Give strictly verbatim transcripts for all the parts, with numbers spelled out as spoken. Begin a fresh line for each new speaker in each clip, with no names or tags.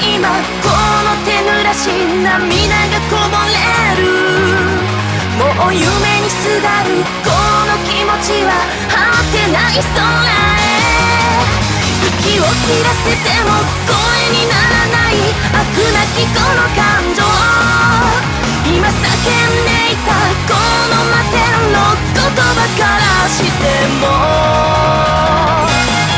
今この手濡らし涙がこぼれる。もう夢にすがるこの気持ちは果てない空へ。息を切らせても声にならない飽くなきこの感情、今叫んでいたこの摩天の言葉からしても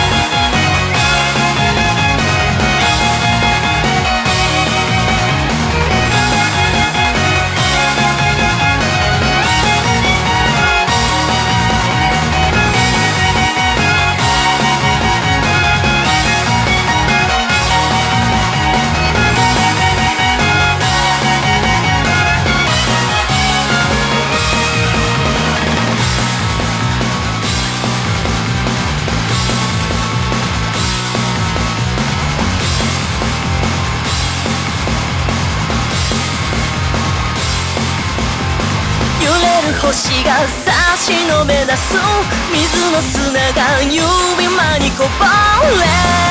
星が差し伸べ出す水の砂が指間にこぼれ、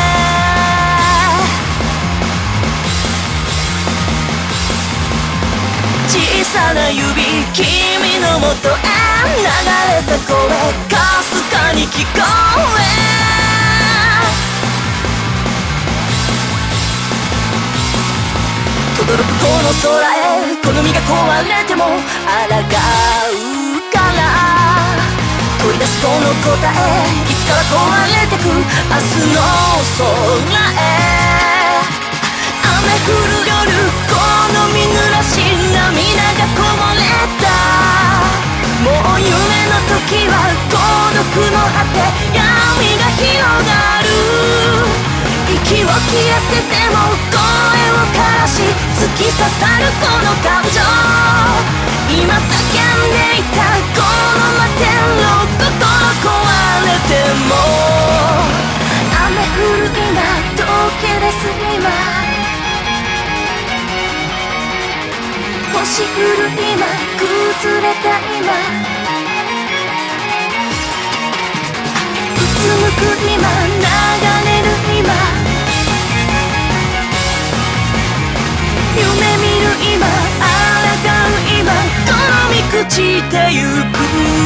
小さな指君のもとへ流れた声かすかに聞こえ、轟くこの空へ好みが壊れても抗うから取り出すこの答えいつかは壊れてく明日の空へ。雨降る夜この見濡らし涙がこぼれた。もう夢の時は孤独の果て闇が広がる。息を切らせても声を枯らし突き刺さるこの感情、今叫んでいたこの摩天楼心壊れても雨降る今溶け出す今星降る今崩れた今うつむく今流れる今夢見る今抗う今このみ朽ちてゆく。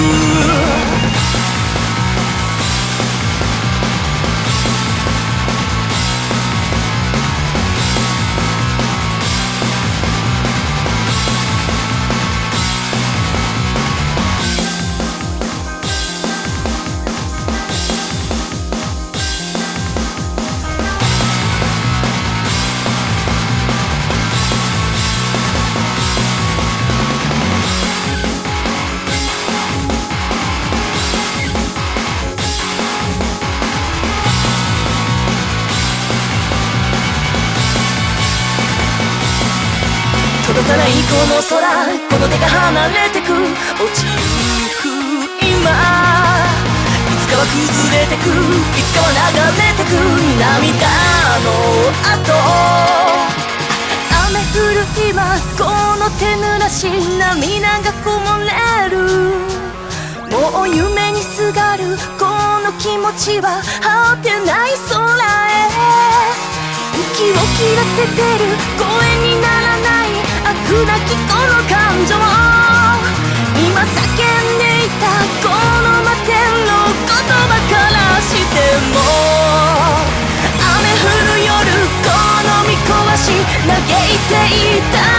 届かないこの空この手が離れてく落ちゆく今いつかは崩れてくいつかは流れてく涙の後雨降る今この手濡らし涙がこぼれる。もう夢にすがるこの気持ちは果てない空へ。息を切らせてる声にならない飽くなきこの感情、今叫んでいたこの摩天楼言葉からしても雨降る夜この見壊し嘆いていた